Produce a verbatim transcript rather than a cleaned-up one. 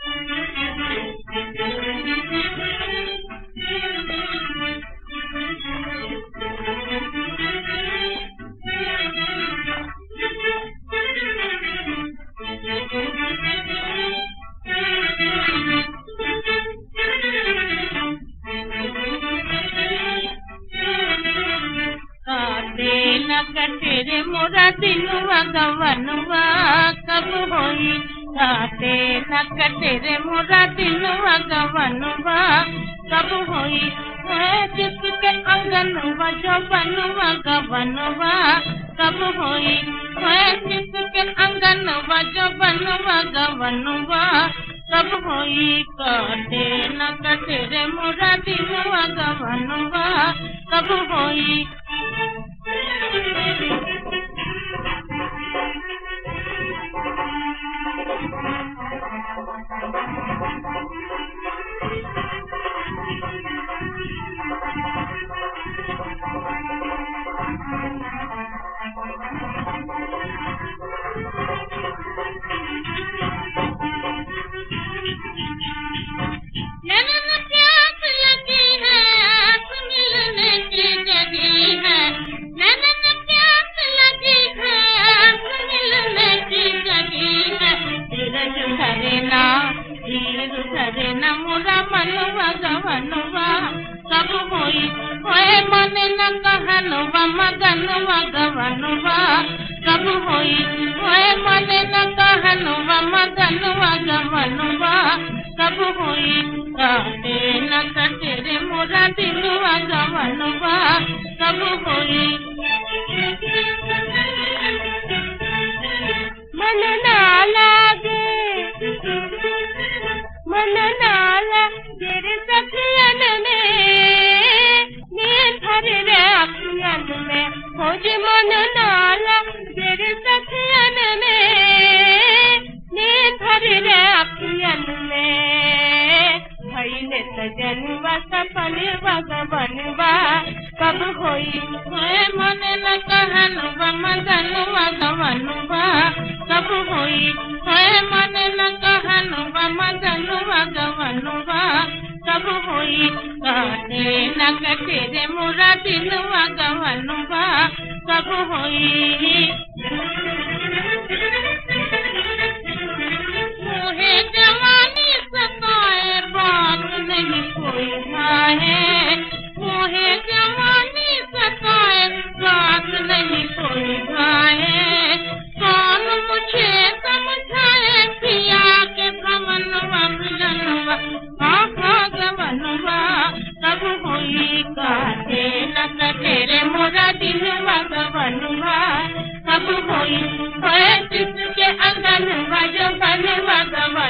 कटेरे मोरा दिलवा गवनवा कब होई काटे न कटेरे मोरा दिलवा गवनवा कब होई जिसके अंगनवा जो बनवा गवनवा कब होई जिसके अंगनवा जो बनवा गवनवा कब होई काटे न कटेरे मोरा दिलवा गवनवा कब होई। मोरा मनवा गवनवा कब होई होए मन न कहनवा मगनवा गवनवा कब होई होए मन न कहनवा मगनवा गवनवा कब होई काटे न कटेरे मोरा दिलवा गवनवा कब होई। मन ना लागे मन नाला तेरे सखियन में नींद भरे रे अखियन में खोज मन नाला तेरे सखियन में नींद भरे रे अखियन में भइले सजनवा सपनवा गवनवा कब होई होए मन न कहनवा मगनवा गवनवा कब होई होए मन न कहनवा मगनवा गवनवा कब होई काटे न कटेरे मोरा दिलवा गवनवा कब होई। मोहे जवानी सताए बात नहीं कोई भाए मोहे जवानी सताए बात नहीं कोई भाए कौन मुझे समझाए पिया के भवनवा मिलनवा आहा गवनवा कब होई काटे न कटेरे मोरा दिलवा गवनवा कब होई जिसके अंगनवा जो बनवा गवनवा